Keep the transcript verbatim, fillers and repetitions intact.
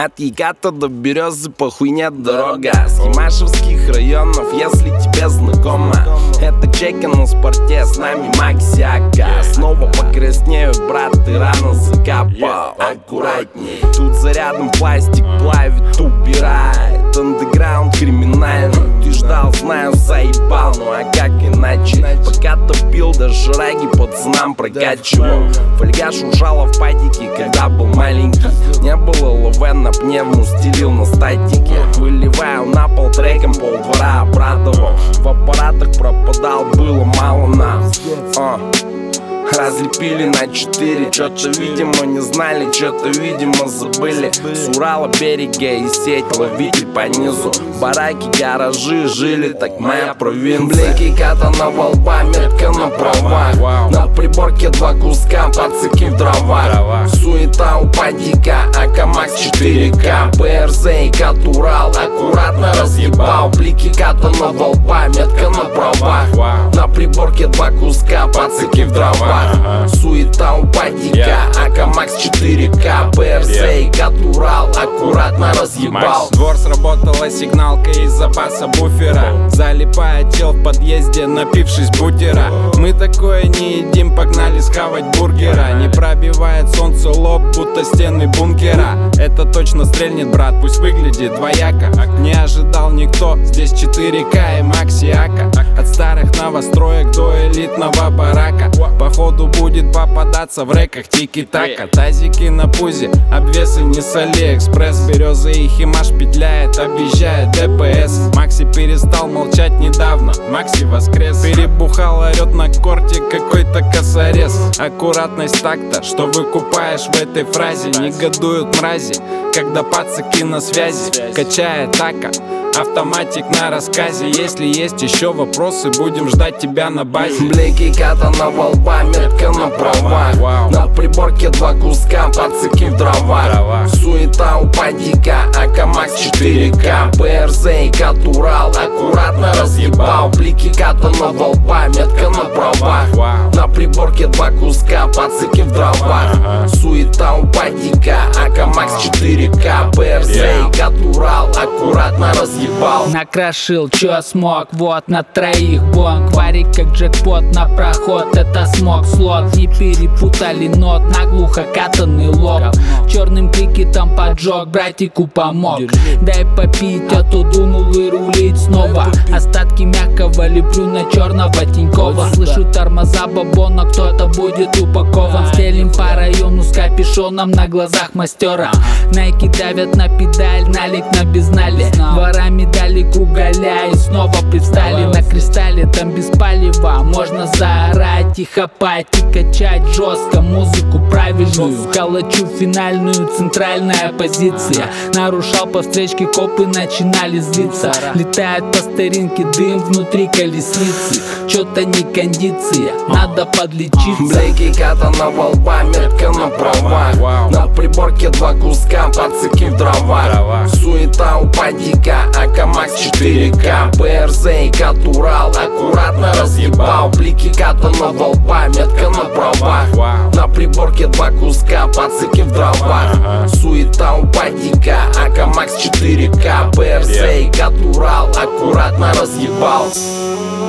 От Еката до Березы похуй нет дорога. С Ямашевских районов, если тебе знакомо, это чеки на спорте, с нами Максиака. Снова покраснею, брат, ты рано закапал. Аккуратней, тут за рядом пластик плавит, убирает. Андеграунд криминальный, ты ждал, знаю, заебал. Ну а как иначе? Пока топил, даже шраги пацанам прокачивал. Фольга шуршала в падике, когда был маленький. Не было ЛВ на пневму, стелил на статике. Выливаю на пол треком, полдвора обрадовал. В аппаратах пропадал, было мало нас. а. Разлепили на четыре, чё-то, видимо, не знали, чё-то, видимо, забыли. С Урала берега и сеть ловили по низу. Бараки, гаражи, жили, так моя провинция. Блики катана во лба, метка на правах. На приборке два куска, пацаки в дровах. Суета у падика, АК-Макс четыре ка. ПРЗ и Катурал, аккуратно разъебал. Блики катана во лба, метка на правах. На приборке два куска, пацаки в дровах. Суета у падика, АК-Макс четыре ка. ПРЗ и Катурал, аккуратно разъебал. Двор сработала сигналка из-за баса буфера. Залипает чел в подъезде, напившись бутера. Мы такое не едим, погнали схавать бургера. Не пробивает солнце лоб, будто стены бункера. Это точно стрельнет, брат, пусть выглядит двояко. Не ожидал никто, здесь четыре ка и Максиака. От старых новостроек до элитного барака. Походу будет попадаться в рэках тики-така. Тазики на пузе, обвесы не с Алиэкспресс. Березы и Химаш петляет, объезжает ДПС. Макси перестал молчать недавно, Макси воскрес. Перебухал, орет на корте какой-то косорез. Аккуратность такта, что выкупаешь в этой фразе. Негодуют мрази, когда пацаки на связи. Качает така, автоматик на рассказе. Если есть еще вопросы, будем ждать тебя на базе. Блики катана во лба, метка на правах. На приборке два куска, пацаки в дровах. Суета у падика, АК-Макс четыре ка. ПРЗ и Катурал, аккуратно разъебал. Блики катана во лба, метка на правах. На приборке два куска, пацаки в дровах. Суета у падика, АК-Макс четыре ка. ПРЗ и Катурал, аккуратно разъебал. Накрошил, чё смог, вот на троих бонг. Варик как джекпот на проход, это смог слот. Не перепутали нот, наглухо катанный лоб. Черным крикетом поджег, братику помог. Дай попить, а то думал вырулить снова. Остатки мягкого леплю на черного Тинькова. Слышу тормоза бабона, кто-то будет упакован. Стелим по району с капюшоном на глазах мастера. Найки давят на педаль, налик на безнале. Ворами дали кругаля и снова привстали на кристалле. Там без палева можно заорать и хапать и качать жестко музыку правильную. Калачу финальную, центральная позиция. Нарушал по встречке, копы начинали злиться. Летает по старинке дым внутри колесницы. Чё-то не кондиция, надо подлечиться. Блики катана во лба, метка на правах. На приборке два куска, пацаки в дровах. Суета у падика, АК-Макс четыре ка. ПРЗ и Катурал, аккуратно разъебал. Блики катана во лба, метка на правах. На приборке два куска, пацаки в дровах. Суета у падика, АК-Макс четыре ка. ПРЗ и Катурал, аккуратно разъебал.